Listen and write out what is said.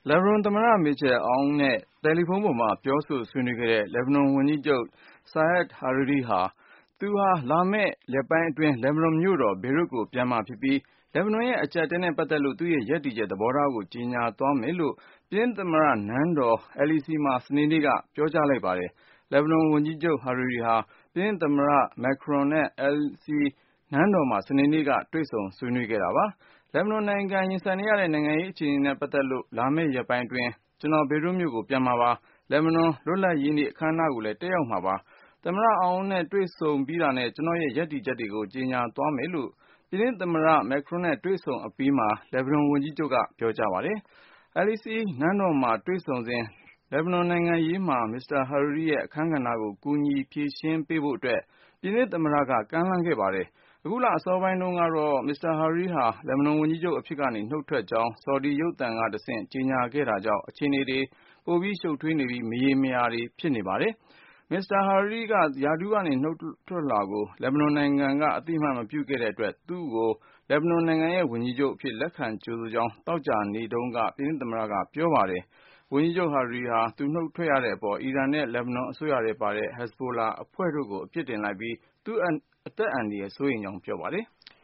လက်ဘနွန်သမ္မတ Michel Aoun နဲ့ တယ်လီဖုန်းပေါ်မှာ ပြောဆိုဆွေးနွေးခဲ့တဲ့ လက်ဘနွန်ဝန်ကြီးချုပ် Saad Hariri ဟာ သူဟာ လာမယ့်ရက်ပိုင်းအတွင်း လက်ဘနွန်မြို့တော် ဘေရွတ်ကို ပြန်မှာဖြစ်ပြီး လက်ဘနွန်ရဲ့ အကျပ်အတည်းနဲ့ပတ်သက်လို့ သူ့ရဲ့ရပ်တည်ချက် သဘောထားကို ကြေညာသွားမယ်လို့ ပြင်သစ်သမ္မတနန်းတော် Elysee မှာ စနေနေ့က ပြောကြားလိုက်ပါတယ်။ လက်ဘနွန်ဝန်ကြီးချုပ် Hariri ဟာ ပြင်သစ်သမ္မတ Macron နဲ့ Elysee နန်းတော်မှာ စနေနေ့က တွေ့ဆုံဆွေးနွေးခဲ့တာပါ။ လက်ဘနွန်နိုင်ငံရင်ဆိုင်နေရတဲ့ နိုင်ငံရေးအခြေအနေနဲ့ပတ်သက်လို့ လာမယ့်ရက်ပိုင်းအတွင်း ကျနော် ဘေရွတ်မြို့ကို ပြန်မှာပါ။ လက်ဘနွန်လွတ်လပ်ရေးနေ့ အခမ်းအနားကိုလည်း တက်ရောက်မှာပါ။ သမ္မတ Aoun နဲ့ တွေ့ဆုံပြီးတာနဲ့ ကျနော့်ရဲ့ရပ်တည်ချက်တွေကို ကြေညာသွားမယ်လို့ ပြင်သစ်သမ္မတ Macron နဲ့ တွေ့ဆုံအပြီးမှာ လက်ဘနွန်ဝန်ကြီးချုပ်က ပြောကြားပါတယ်။ Elysee နန်းတော်မှာတွေ့ဆုံစဉ် လက်ဘနွန်နိုင်ငံရေးမှာ မစ္စတာ Hariri ရဲ့ အခန်းကဏ္ဍကို ကူညီဖြေရှင်းပေးဖို့အတွက် ပြင်သစ်သမ္မတက ကမ်းလှမ်းခဲ့ပါတယ်။ အခုလအစောပိုင်းတုန်းကတော့ မစ္စတာ Hariri ဟာ လက်ဘနွန်ဝန်ကြီးချုပ်အဖြစ်ကနေ နုတ်ထွက်ကြောင်း ဆော်ဒီရုပ်သံကတဆင့် ကြေညာခဲ့တာကြောင့် အခြေအနေတွေ ပိုပြီးရှုပ်ထွေးနေပြီး မရေမရာတွေ ဖြစ်နေပါတယ်။ မစ္စတာ Hariri က ရာထူးကနေ နုတ်ထွက်လွှာကို လက်ဘနွန်နိုင်ငံက အသိအမှတ်မပြုခဲ့တဲ့အတွက် သူ့ကို လက်ဘနွန်နိုင်ငံရဲ့ ဝန်ကြီးချုပ်အဖြစ် လက်ခံကြိုဆိုကြောင်း သောကြာနေ့တုန်းက ပြင်သစ်သမ္မတက ပြောပါတယ်။ ဝန်ကြီးချုပ် Hariri ဟာ သူနုတ်ထွက်ရတဲ့အပေါ် အီရန်နဲ့ လက်ဘနွန်အစိုးရထဲပါတဲ့ Hezbollah အဖွဲ့တို့ကို အပြစ်တင်လိုက်ပြီး သူ့အသက်အန္တရာယ် စိုးရိမ်ကြောင်း ပြောပါတယ်